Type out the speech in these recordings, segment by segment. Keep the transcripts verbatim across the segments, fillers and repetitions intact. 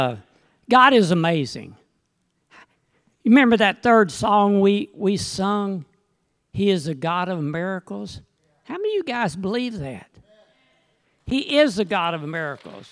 God is amazing. You remember that third song we, we sung? He is a God of miracles. How many of you guys believe that? He is the God of miracles.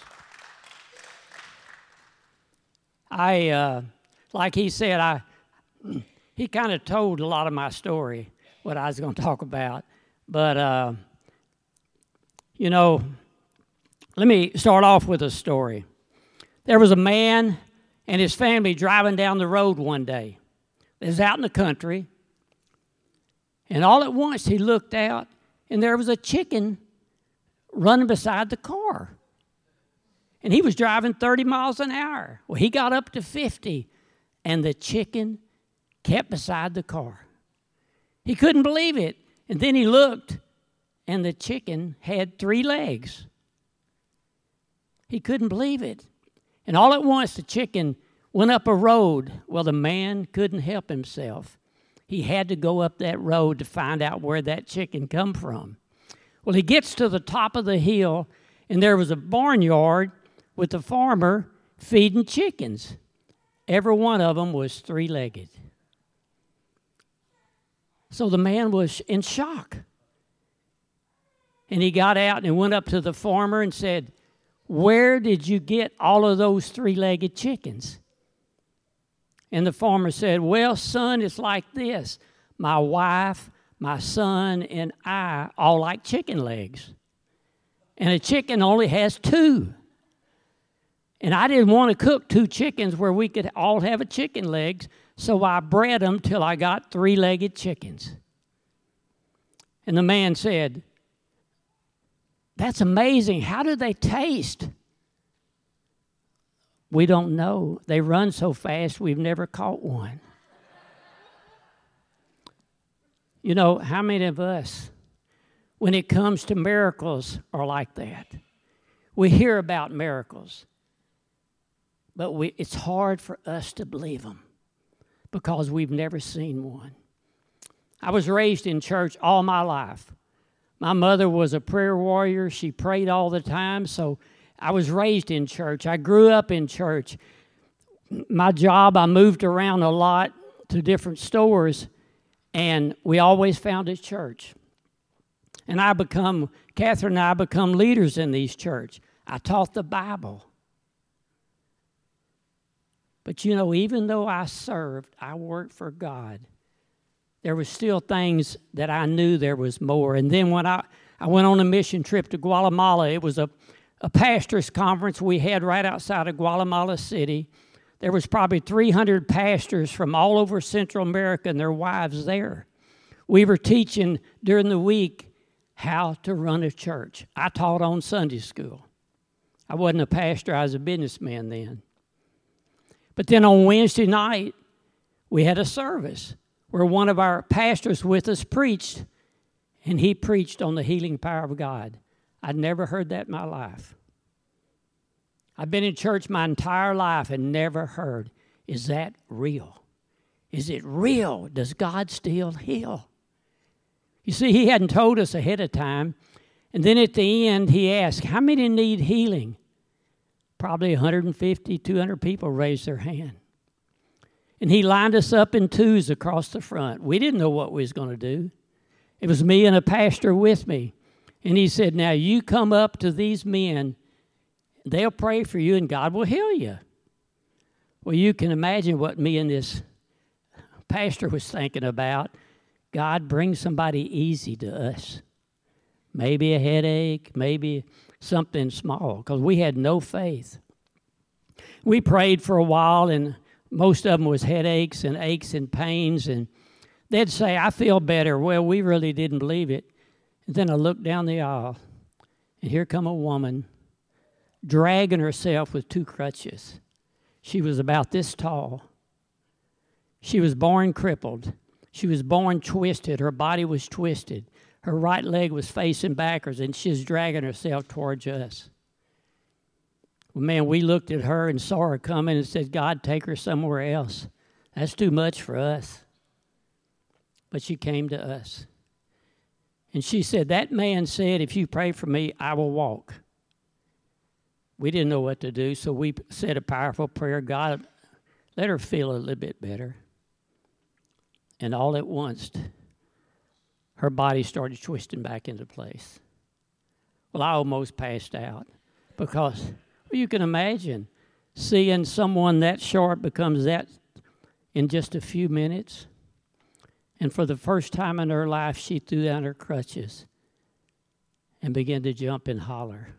I, uh, like he said, I he kind of told a lot of my story, what I was going to talk about. But, uh, you know, let me start off with a story. There was a man and his family driving down the road one day. They was out in the country, and all at once he looked out, and there was a chicken running beside the car. And he was driving thirty miles an hour. Well, he got up to fifty, and the chicken kept beside the car. He couldn't believe it. And then he looked, and the chicken had three legs. He couldn't believe it. And all at once, the chicken went up a road. Well, the man couldn't help himself. He had to go up that road to find out where that chicken come from. Well, he gets to the top of the hill, and there was a barnyard with a farmer feeding chickens. Every one of them was three-legged. So the man was in shock. And he got out and went up to the farmer and said, "Where did you get all of those three-legged chickens?" And the farmer said, "Well, son, it's like this. My wife, my son, and I all like chicken legs. And a chicken only has two. And I didn't want to cook two chickens where we could all have a chicken legs, so I bred them till I got three-legged chickens." And the man said, "That's amazing. How do they taste?" "We don't know. They run so fast, we've never caught one." You know, how many of us, when it comes to miracles, are like that? We hear about miracles, but we, it's hard for us to believe them because we've never seen one. I was raised in church all my life. My mother was a prayer warrior. She prayed all the time, so I was raised in church. I grew up in church. My job, I moved around a lot to different stores, and we always found a church. And I become, Catherine and I become leaders in these church. I taught the Bible. But you know, even though I served, I worked for God, there was still things that I knew there was more. And then when I, I went on a mission trip to Guatemala, it was a, a pastors' conference we had right outside of Guatemala City. There was probably three hundred pastors from all over Central America and their wives there. We were teaching during the week how to run a church. I taught on Sunday school. I wasn't a pastor, I was a businessman then. But then on Wednesday night, we had a service where one of our pastors with us preached, and he preached on the healing power of God. I'd never heard that in my life. I've been in church my entire life and never heard, is that real? Is it real? Does God still heal? You see, he hadn't told us ahead of time. And then at the end, he asked, how many need healing? Probably one hundred fifty, two hundred people raised their hand. And he lined us up in twos across the front. We didn't know what we was going to do. It was me and a pastor with me. And he said, now you come up to these men, they'll pray for you, and God will heal you. Well, you can imagine what me and this pastor was thinking about. God, bring somebody easy to us. Maybe a headache, maybe something small, because we had no faith. We prayed for a while, and most of them was headaches and aches and pains, and they'd say, I feel better. Well, we really didn't believe it. And then I looked down the aisle, and here come a woman dragging herself with two crutches. She was about this tall. She was born crippled. She was born twisted. Her body was twisted. Her right leg was facing backwards, and she was dragging herself towards us. Well, man, we looked at her and saw her coming and said, God, take her somewhere else. That's too much for us. But she came to us. And she said, that man said, if you pray for me, I will walk. we didn't know what to do, so we said a powerful prayer. God, let her feel a little bit better. And all at once, her body started twisting back into place. Well, I almost passed out because, well, you can imagine seeing someone that short becomes that in just a few minutes. And for the first time in her life, she threw down her crutches and began to jump and holler.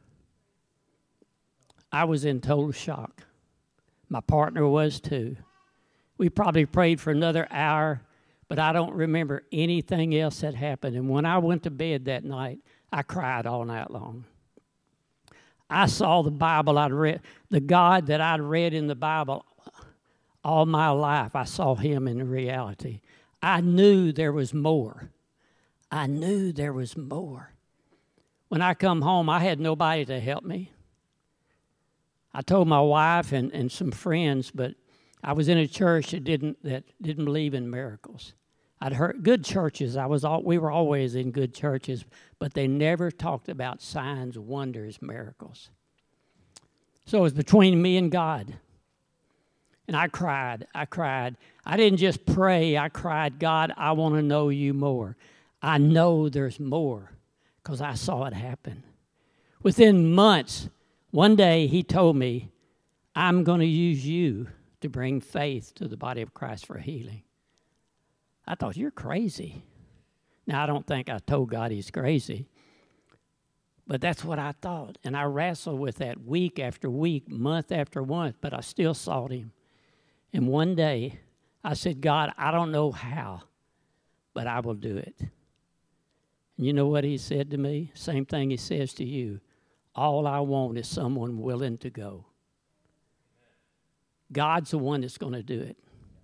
I was in total shock. My partner was too. We probably prayed for another hour, but I don't remember anything else that happened. And when I went to bed that night, I cried all night long. I saw the Bible I'd read, the God that I'd read in the Bible all my life. I saw him in reality. I knew there was more. I knew there was more. When I come home, I had nobody to help me. I told my wife and, and some friends, but I was in a church that didn't that didn't believe in miracles. I'd heard good churches. I was all, we were always in good churches, but they never talked about signs, wonders, miracles. So it was between me and God. And I cried. I cried. I didn't just pray. I cried, God, I want to know you more. I know there's more because I saw it happen. Within months, one day he told me, I'm going to use you to bring faith to the body of Christ for healing. I thought, you're crazy. Now, I don't think I told God he's crazy, but that's what I thought. And I wrestled with that week after week, month after month, but I still sought him. And one day, I said, God, I don't know how, but I will do it. And you know what he said to me? Same thing he says to you. All I want is someone willing to go. God's the one that's going to do it.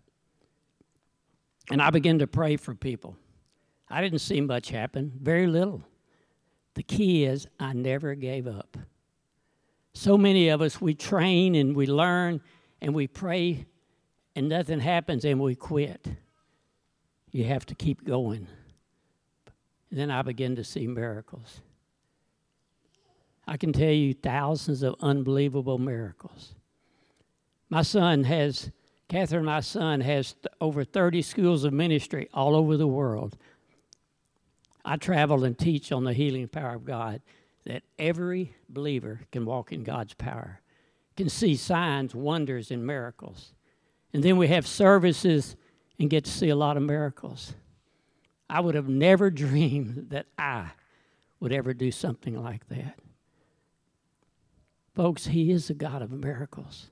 And I began to pray for people. I didn't see much happen, very little. The key is I never gave up. So many of us, we train and we learn and we pray and nothing happens and we quit. You have to keep going. And then I began to see miracles. I can tell you thousands of unbelievable miracles. My son has, Catherine, my son, has th- over thirty schools of ministry all over the world. I travel and teach on the healing power of God, that every believer can walk in God's power, can see signs, wonders, and miracles. And then we have services and get to see a lot of miracles. I would have never dreamed that I would ever do something like that. Folks, he is the God of miracles.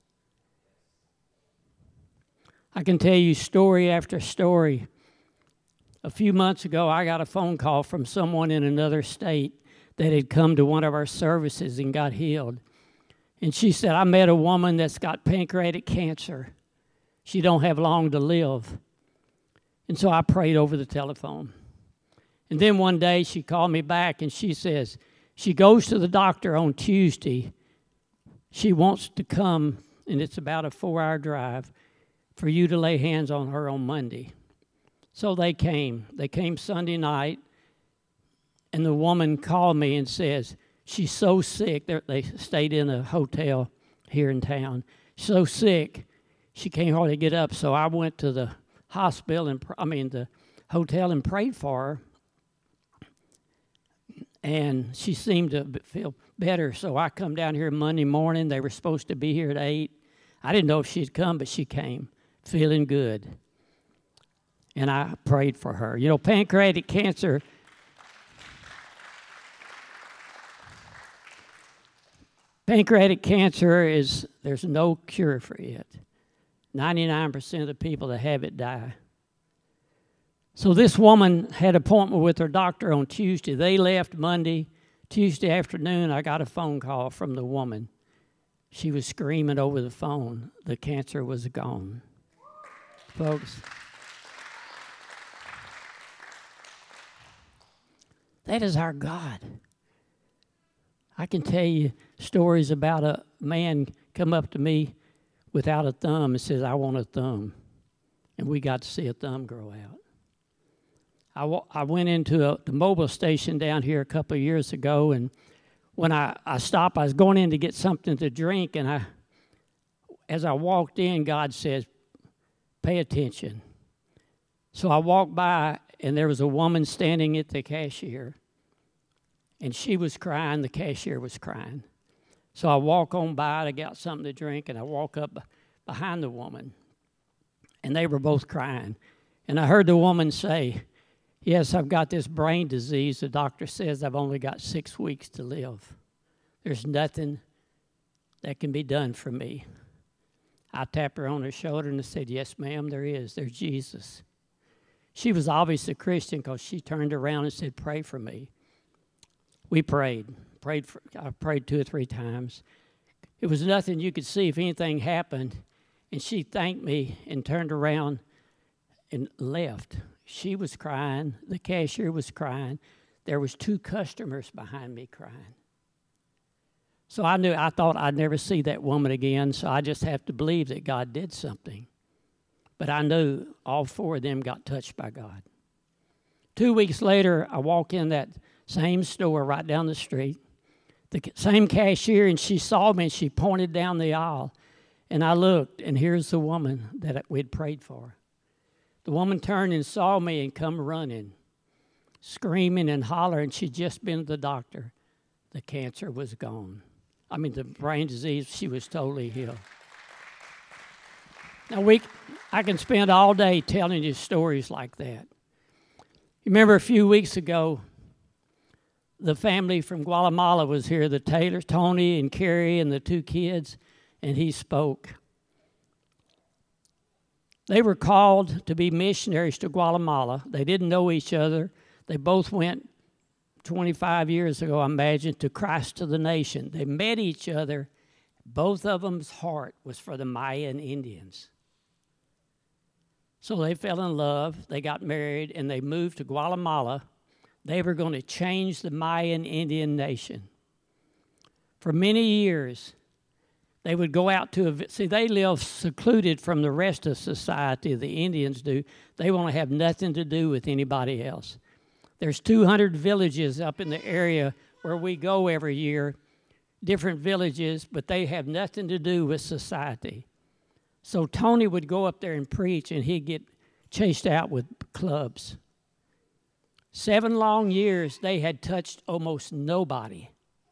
I can tell you story after story. A few months ago, I got a phone call from someone in another state that had come to one of our services and got healed. And she said, I met a woman that's got pancreatic cancer. She don't have long to live. And so I prayed over the telephone. And then one day she called me back and she says, she goes to the doctor on Tuesday. She wants to come, and it's about a four-hour drive, for you to lay hands on her on Monday. So they came. They came Sunday night, and the woman called me and says, she's so sick. They're, they stayed in a hotel here in town. So sick, she can't hardly get up. So I went to the hospital, and I mean the hotel, and prayed for her. And she seemed to feel better. So I come down here Monday morning. They were supposed to be here at eight. I didn't know if she'd come, but she came, feeling good. And I prayed for her. You know, pancreatic cancer, pancreatic cancer is, there's no cure for it. ninety-nine percent of the people that have it die. So this woman had an appointment with her doctor on Tuesday. They left Monday. Tuesday afternoon, I got a phone call from the woman. She was screaming over the phone. The cancer was gone. Folks, that is our God. I can tell you stories about a man come up to me without a thumb and says, I want a thumb. And we got to see a thumb grow out. I, w- I went into a, the mobile station down here a couple of years ago, and when I, I stopped, I was going in to get something to drink, and I, as I walked in, God says, pay attention. So I walked by, and there was a woman standing at the cashier, and she was crying, the cashier was crying. So I walk on by, I got something to drink, and I walk up behind the woman, and they were both crying. And I heard the woman say, yes, I've got this brain disease. The doctor says I've only got six weeks to live. There's nothing that can be done for me. I tapped her on her shoulder and I said, yes, ma'am, there is. There's Jesus. She was obviously a Christian because she turned around and said, pray for me. We prayed. Prayed for, I prayed two or three times. It was nothing you could see if anything happened. And she thanked me and turned around and left. She was crying. The cashier was crying. There was two customers behind me crying. So I knew, I thought I'd never see that woman again, so I just have to believe that God did something. But I knew all four of them got touched by God. Two weeks later, I walk in that same store right down the street, the same cashier, and she saw me and she pointed down the aisle. And I looked, and here's the woman that we'd prayed for. The woman turned and saw me and come running, screaming and hollering. She'd just been to the doctor. The cancer was gone. I mean, the brain disease, she was totally healed. Now, we, I can spend all day telling you stories like that. You remember a few weeks ago, the family from Guatemala was here, the Taylors, Tony and Carrie and the two kids, and he spoke. They were called to be missionaries to Guatemala. They didn't know each other. They both went twenty-five years ago, I imagine, to Christ to the Nation. They met each other. Both of them's heart was for the Mayan Indians. So they fell in love, they got married, and they moved to Guatemala. They were going to change the Mayan Indian nation. For many years, they would go out to, a, see, they live secluded from the rest of society, the Indians do. They want to have nothing to do with anybody else. There's two hundred villages up in the area where we go every year, different villages, but they have nothing to do with society. So Tony would go up there and preach, and he'd get chased out with clubs. Seven long years, they had touched almost nobody.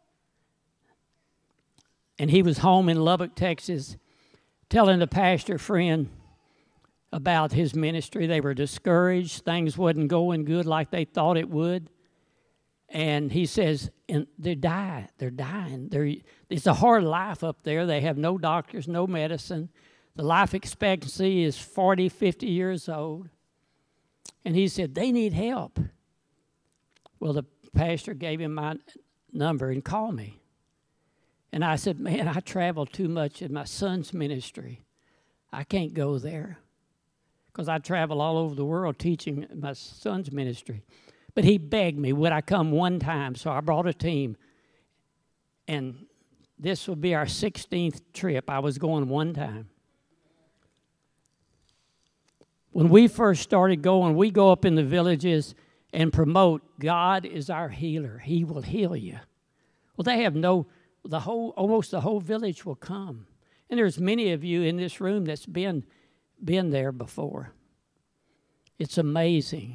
And he was home in Lubbock, Texas, telling the pastor friend about his ministry. They were discouraged. Things wasn't going good like they thought it would. And he says, and they're dying. They're dying. They're, it's a hard life up there. They have no doctors, no medicine. The life expectancy is forty, fifty years old. And he said, they need help. Well, the pastor gave him my number and called me. And I said, man, I travel too much in my son's ministry. I can't go there because I travel all over the world teaching my son's ministry. But he begged me, would I come one time? So I brought a team. And this will be our sixteenth trip. I was going one time. When we first started going, we go up in the villages and promote God is our healer. He will heal you. Well, they have no, the whole, almost the whole village will come. And there's many of you in this room that's been, been there before. It's amazing.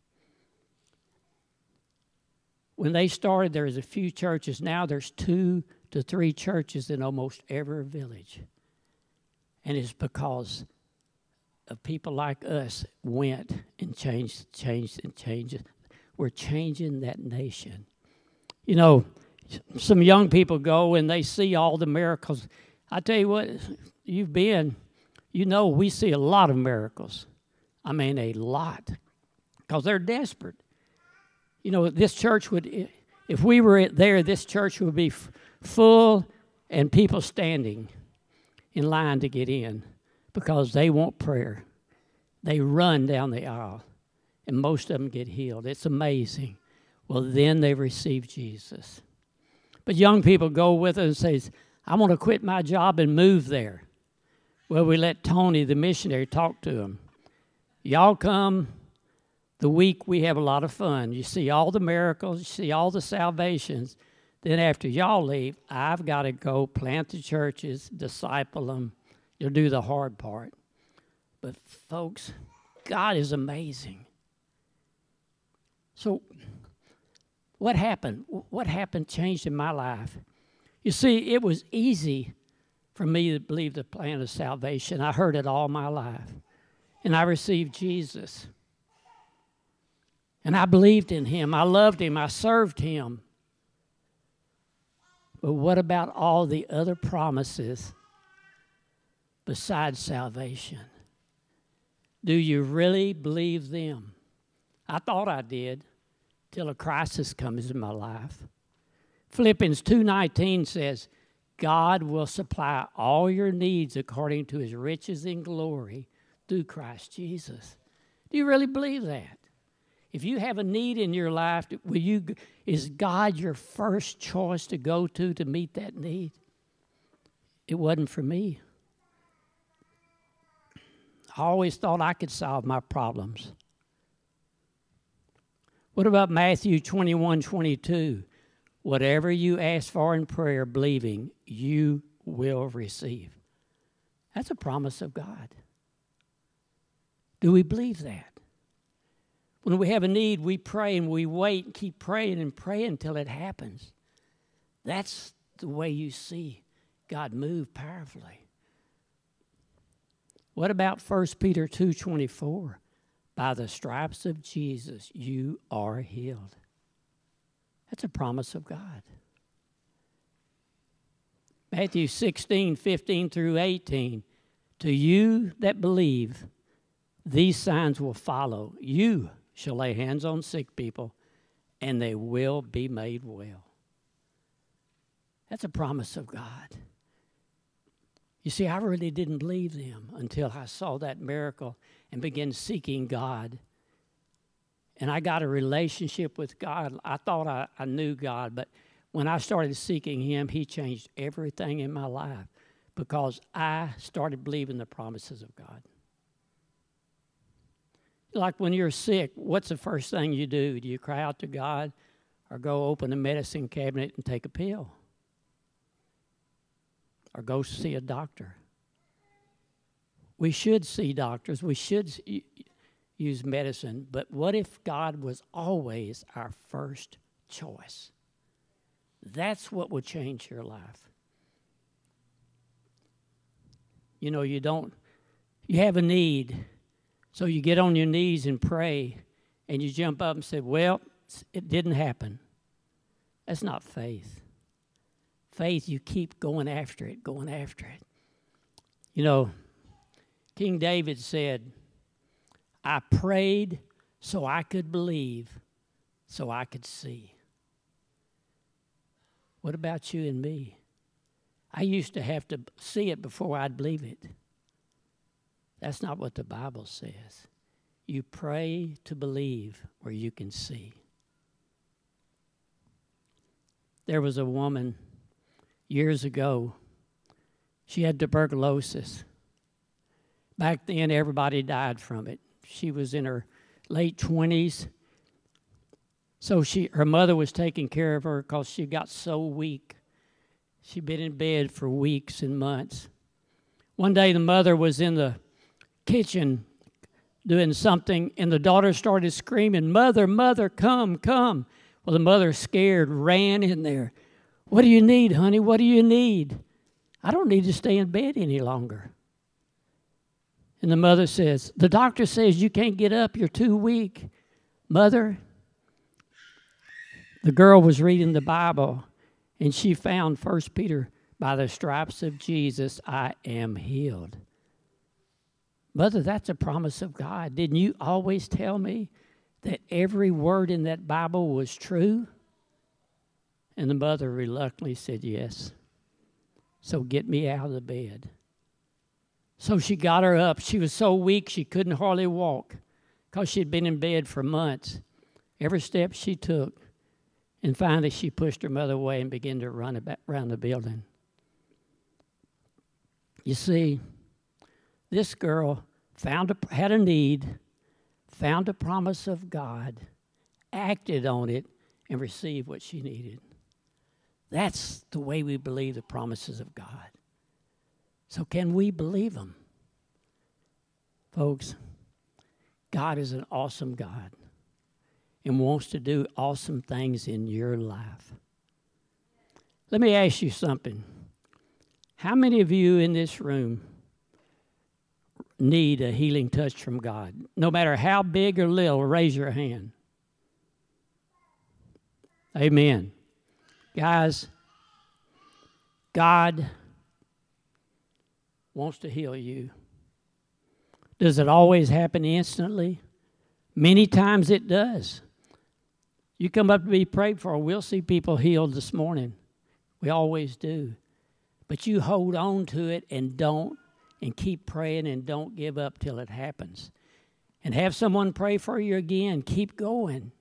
When they started, there was a few churches. Now there's two to three churches in almost every village. And it's because of people like us went and changed, changed, and changed. We're changing that nation. You know, some young people go and they see all the miracles. I tell you what, you've been, you know, we see a lot of miracles. I mean, a lot, because they're desperate. You know, this church would, if we were there, this church would be f- full and people standing in line to get in because they want prayer. They run down the aisle, and most of them get healed. It's amazing. Well, then they receive Jesus. But young people go with us and say, I want to quit my job and move there. Well, we let Tony, the missionary, talk to them. Y'all come the week we have a lot of fun. You see all the miracles, you see all the salvations. Then after y'all leave, I've got to go plant the churches, disciple them. You'll do the hard part. But folks, God is amazing. So what happened? What happened changed in my life? You see, it was easy for me to believe the plan of salvation. I heard it all my life. And I received Jesus. And I believed in him. I loved him. I served him. But what about all the other promises besides salvation? Do you really believe them? I thought I did till a crisis comes in my life. Philippians two nineteen says, God will supply all your needs according to his riches in glory through Christ Jesus. Do you really believe that? If you have a need in your life, will you, is God your first choice to go to to meet that need? It wasn't for me. I always thought I could solve my problems. What about Matthew twenty-one twenty-two? Whatever you ask for in prayer, believing, you will receive. That's a promise of God. Do we believe that? When we have a need, we pray and we wait and keep praying and pray until it happens. That's the way you see God move powerfully. What about First Peter two twenty-four? By the stripes of Jesus, you are healed. That's a promise of God. Matthew sixteen fifteen through eighteen. To you that believe, these signs will follow. You shall lay hands on sick people, and they will be made well. That's a promise of God. You see, I really didn't believe them until I saw that miracle and began seeking God. And I got a relationship with God. I thought I, I knew God, but when I started seeking him, he changed everything in my life because I started believing the promises of God. Like when you're sick, what's the first thing you do? Do you cry out to God or go open a medicine cabinet and take a pill? Or go see a doctor? We should see doctors. We should use medicine. But what if God was always our first choice? That's what would change your life. You know, you don't, you have a need. So you get on your knees and pray, and you jump up and say, well, it didn't happen. That's not faith. Faith, you keep going after it, going after it. You know, King David said, I prayed so I could believe, so I could see. What about you and me? I used to have to see it before I'd believe it. That's not what the Bible says. You pray to believe where you can see. There was a woman years ago. She had tuberculosis. Back then, everybody died from it. She was in her late twenties. So she, her mother was taking care of her because she got so weak. She'd been in bed for weeks and months. One day, the mother was in the kitchen doing something, and the daughter started screaming, Mother, Mother, come, come. Well, the mother, scared, ran in there. What do you need, honey? What do you need? I don't need to stay in bed any longer. And the mother says, the doctor says you can't get up. You're too weak. Mother, the girl was reading the Bible, and she found First Peter, by the stripes of Jesus, I am healed. Mother, that's a promise of God. Didn't you always tell me that every word in that Bible was true? And the mother reluctantly said, yes. So get me out of the bed. So she got her up. She was so weak she couldn't hardly walk because she'd been in bed for months. Every step she took. And finally she pushed her mother away and began to run about around the building. You see, this girl found a, had a need, found a promise of God, acted on it, and received what she needed. That's the way we believe the promises of God. So can we believe them? Folks, God is an awesome God and wants to do awesome things in your life. Let me ask you something. How many of you in this room need a healing touch from God? No matter how big or little, raise your hand. Amen. Guys, God wants to heal you. Does it always happen instantly? Many times it does. You come up to be prayed for, we'll see people healed this morning. We always do. But you hold on to it and don't, and keep praying and don't give up till it happens. And have someone pray for you again. Keep going.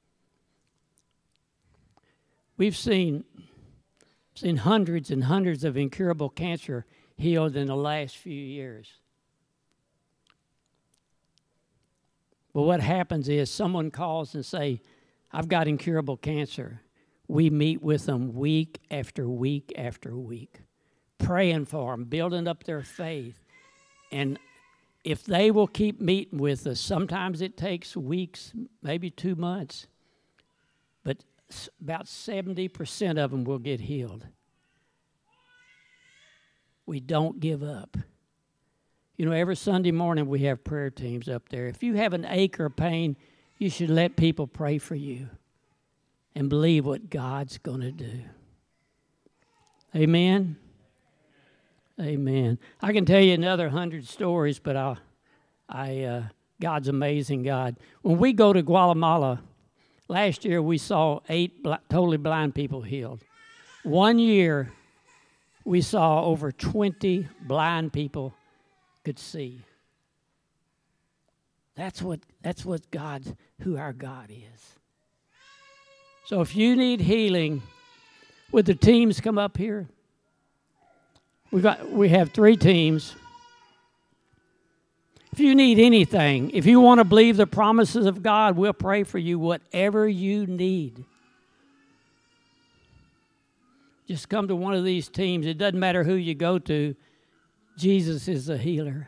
We've seen, seen hundreds and hundreds of incurable cancer healed in the last few years. But what happens is someone calls and say, I've got incurable cancer. We meet with them week after week after week, praying for them, building up their faith. And if they will keep meeting with us, sometimes it takes weeks, maybe two months, but about seventy percent of them will get healed. We don't give up. You know, every Sunday morning we have prayer teams up there. If you have an ache or pain, you should let people pray for you and believe what God's going to do. Amen? Amen. I can tell you another hundred stories, but I, I, uh, God's amazing God. When we go to Guatemala, last year we saw eight bl- totally blind people healed. One year we saw over twenty blind people could see. That's what that's what God, who our God is. So if you need healing, would the teams come up here? We got we have three teams. If you need anything, if you want to believe the promises of God, we'll pray for you, whatever you need. Just come to one of these teams. It doesn't matter who you go to. Jesus is the healer.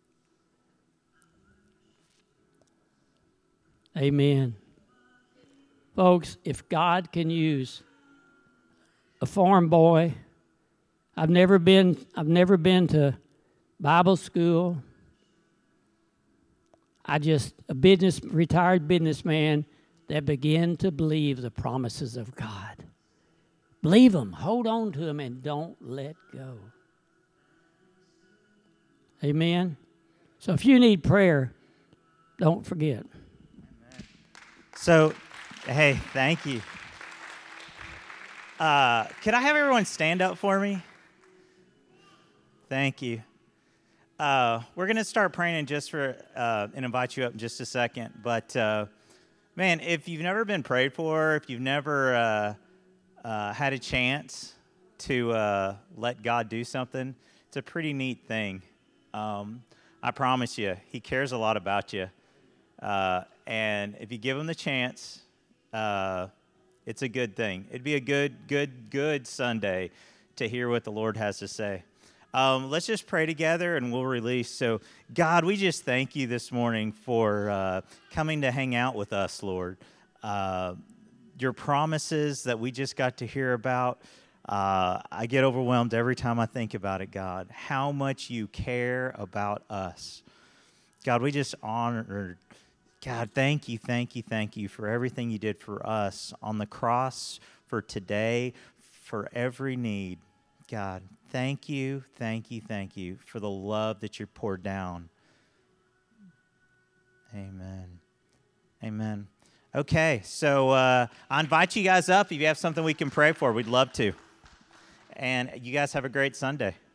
Amen. Folks, if God can use a farm boy, I've never been I've never been to Bible school. I just a business retired businessman that began to believe the promises of God. Believe them, hold on to them, and don't let go. Amen. So if you need prayer, don't forget. Amen. So, hey, thank you. Uh, could I have everyone stand up for me? Thank you. Uh, we're going to start praying in just for uh, and invite you up in just a second. But, uh, man, if you've never been prayed for, if you've never uh, uh, had a chance to uh, let God do something, it's a pretty neat thing. Um, I promise you, He cares a lot about you. Uh, and if you give Him the chance, uh, it's a good thing. It'd be a good, good, good Sunday to hear what the Lord has to say. Um, let's just pray together and we'll release. So, God, we just thank you this morning for uh, coming to hang out with us, Lord. Uh, your promises that we just got to hear about, uh, I get overwhelmed every time I think about it, God. How much you care about us. God, we just honor, God, thank you, thank you, thank you for everything you did for us on the cross, for today, for every need. God, thank you, thank you, thank you for the love that you poured down. Amen. Amen. Okay, so uh, I invite you guys up. If you have something we can pray for, we'd love to. And you guys have a great Sunday.